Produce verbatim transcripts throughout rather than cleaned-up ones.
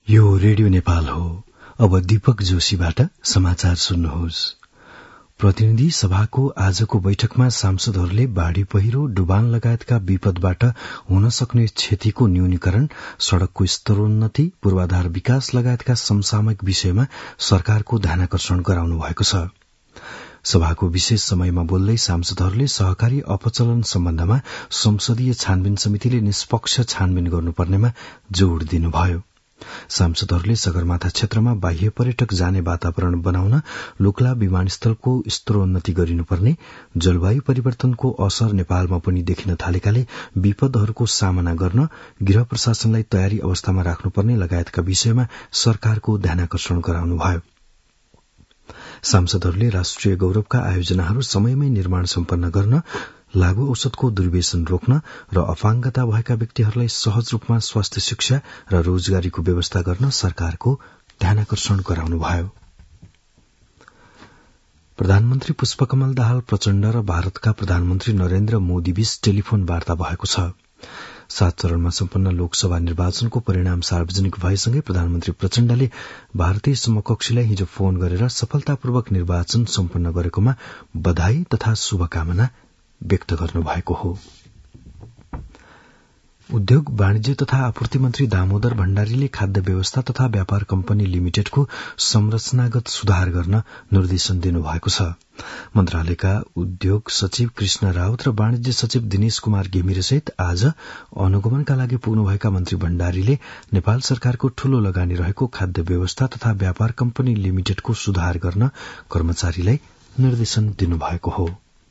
यो रेडियो नेपाल हो। अब दीपक जोशीबाट समाचार सुन्नुहोस्। प्रतिनिधि सभाको आजको बैठकमा सांसदहरूले बाढ़ी पहिरो, डुबान लगायतका विपदबाट हुन सक्ने क्षतिको न्यूनीकरण, सड़कको स्तरोन्नति, पूर्वाधार विकास लगायतका समसामयिक विषयमा सरकारको ध्यानाकर्षण गराउनु भएको छ। सभाको विशेष समयमा बोल्दै सांसदहरूले सहकारी अपचलन सम्बन्धमा संसदीय छानबिन समितिले निष्पक्ष छानबिन गर्नुपर्नेमा जोड़ दिनुभयो। सांसदहरूले सगरमाथा क्षेत्रमा बाह्य पर्यटक जाने वातावरण बनाउन लुक्ला विमानस्थलको स्तरोन्नति गरिनुपर्ने, जलवायु परिवर्तनको असर नेपालमा पनि देखिन थालेकाले विपदहरूको सामना गर्न गृह प्रशासनलाई तयारी अवस्थामा राख्नुपर्ने लगायतका विषयमा सरकारको ध्यानाकर्षण गराउनुभयो। सांसदहरूले राष्ट्रिय गौरवका आयोजनाहरू समयमै निर्माण सम्पन्न गर्न, लागू औषधको दुर्व्यसन रोक्न र अपाङ्गता भएका व्यक्तिहरूलाई सहज रूपमा स्वास्थ्य शिक्षा र रोजगारीको व्यवस्था गर्न सरकारको ध्यानाकर्षण गराउनुभयो। प्रधानमन्त्री पुष्पकमल दाहाल प्रचण्ड र भारतका प्रधानमन्त्री नरेन्द्र मोदीबीच टेलिफोन वार्ता भएको छ। सात चरणमा सम्पन्न लोकसभा निर्वाचनको परिणाम सार्वजनिक भएसँगै प्रधानमन्त्री प्रचण्डले भारतीय समकक्षीलाई हिजो फोन गरेर सफलतापूर्वक निर्वाचन सम्पन्न गरेकोमा बधाई तथा शुभकामना व्यक्त गर्नुभएको हो। उद्योग वाणिज्य तथा आपूर्ति मन्त्री दामोदर भण्डारीले खाद्य व्यवस्था तथा व्यापार कम्पनी लिमिटेडको संरचनागत सुधार गर्न निर्देशन दिनुभएको छ। मन्त्रालयका उद्योग सचिव कृष्ण राउत र वाणिज्य सचिव दिनेश कुमार घिमिरेसहित आज अनुगमनका लागि पुग्नुभएका मन्त्री भण्डारीले नेपाल सरकारको ठूलो लगानी रहेको खाद्य व्यवस्था तथा व्यापार कम्पनी लिमिटेडको सुधार गर्न कर्मचारीलाई निर्देशन दिनुभएको हो।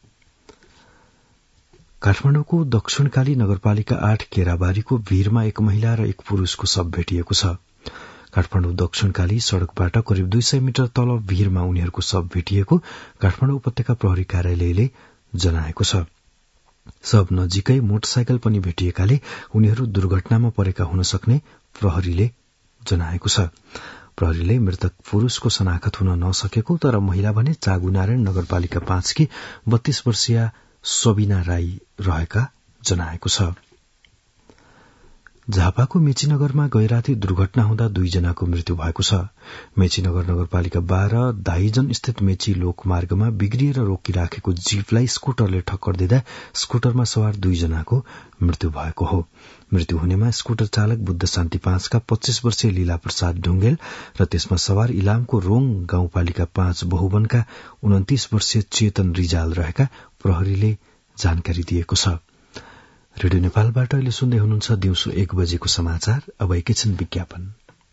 काठमाडौँको दक्षिणकाली नगरपालिका आठ केराबारीको भीरमा एक महिला र एक पुरूषको शव भेटिएको छ। काठमाडौँ दक्षिणकाली सड़कबाट करिब दुई सय मिटर तल भीरमा उनीहरूको शव भेटिएको काठमाडौँ उपत्यका प्रहरी कार्यालयले जनाएको छ। शव नजिकै मोटरसाइकल पनि भेटिएकाले उनीहरू दुर्घटनामा परेका हुन सक्ने प्रहरीले जनाएको छ। प्रहरीले मृतक पुरूषको शनाखत हुन नसकेको तर महिला भने चागुनारायण नगरपालिका पाँचकी बत्तीस वर्षीय सबिना राई रहेका जनाएको छ। झापाको मेचीनगरमा गैराती दुर्घटना हुँदा दुईजनाको मृत्यु भएको छ। मेचीनगर नगरपालिका बाह्र दाइजन स्थित मेची लोकमार्गमा बिग्रिएर रोकिराखेको जीपलाई स्कूटरले ठक्कर दिँदा स्कूटरमा सवार दुईजनाको मृत्यु भएको हो। मृत्यु हुनेमा स्कूटर चालक बुद्ध शान्ति पाँचका पच्चीस वर्षीय लीला प्रसाद ढुंगेल र त्यसमा सवार इलामको रोङ गाउँपालिका पाँच बहुवनका उन्तीस वर्षीय चेतन रिजाल रहेका प्रहरीले जानकारी दिएको छ। रेडियो नेपालबाट अहिले सुन्दै हुनुहुन्छ दिउँसो एक बजेको समाचार। अब एकैछिन विज्ञापन।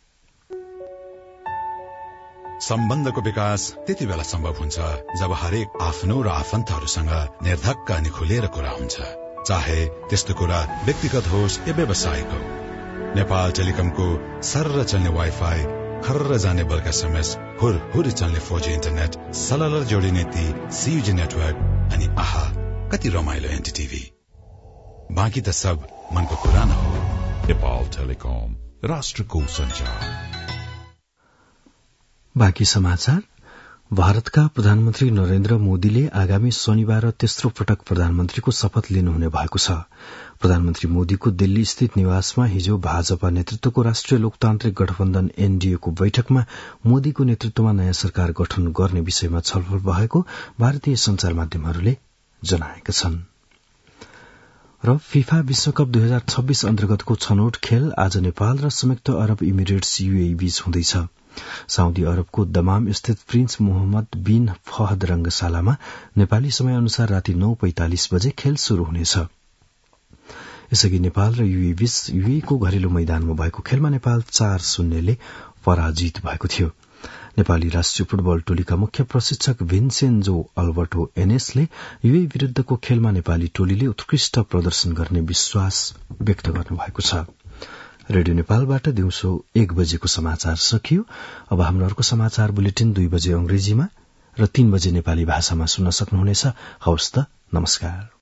सम्बन्धको विकास त्यति बेला सम्भव हुन्छ जब हरेक आफ्नो र आफन्तहरूसँग निर्धक्क अनि खुलेर कुरा हुन्छ, चाहे त्यस्तो कुरा व्यक्तिगत होस् या व्यावसायिक हो। नेपाल टेलिकमको सर्र चल्ने वाइफाई, खर्र जाने बल्क एसएमएस, हुर हुर चल्ने फोर जी इन्टरनेट, सलल जोडिने ती सीयूजी नेटवर्क अनि आहा कति रमाइलो एनटीटीभी। बाँकी त सब मनको कुरा न हो। नेपाल टेलिकम, राष्ट्रको संचार। बाँकी समाचार। भारतका प्रधानमन्त्री नरेन्द्र मोदीले आगामी शनिबार तेस्रो पटक प्रधानमन्त्रीको शपथ लिनुहुने भएको छ। प्रधानमन्त्री मोदीको दिल्ली स्थित निवासमा हिजो भाजपा नेतृत्वको राष्ट्रिय लोकतान्त्रिक गठबन्धन एनडीएको बैठकमा मोदीको नेतृत्वमा नयाँ सरकार गठन गर्ने विषयमा छलफल भएको भारतीय संचार माध्यमहरूले जनाएका छन्। र फिफा विश्वकप दुई हजार छब्बीस अन्तर्गतको छनौट खेल आज नेपाल र संयुक्त अरब इमिरेट्स यूएई बीच हुँदैछ। साउदी अरबको दमाम स्थित प्रिन्स मोहम्मद बिन फहद रंगशालामा नेपाली समय अनुसार राति नौ पैंतालिस बजे खेल शुरू हुनेछ। यसअघि नेपाल र यूएई बीच यूएईको घरेलु मैदानमा भएको खेलमा नेपाल चार शून्यले पराजित भएको थियो। नेपाली राष्ट्रिय फुटबल टोलीका मुख्य प्रशिक्षक भिन्सेन्जो अल्बर्टो एनेसले यूएई विरूद्धको खेलमा नेपाली टोलीले उत्कृष्ट प्रदर्शन गर्ने विश्वास व्यक्त गर्नुभएको छ। रेडियो नेपालबाट दिउँसो एक बजेको समाचार सकियो। अब हाम्रो अर्को समाचार बुलेटिन दुई बजे अंग्रेजीमा र तीन बजे नेपाली भाषामा सुन्न सक्नुहुनेछ। हवस् त, नमस्कार।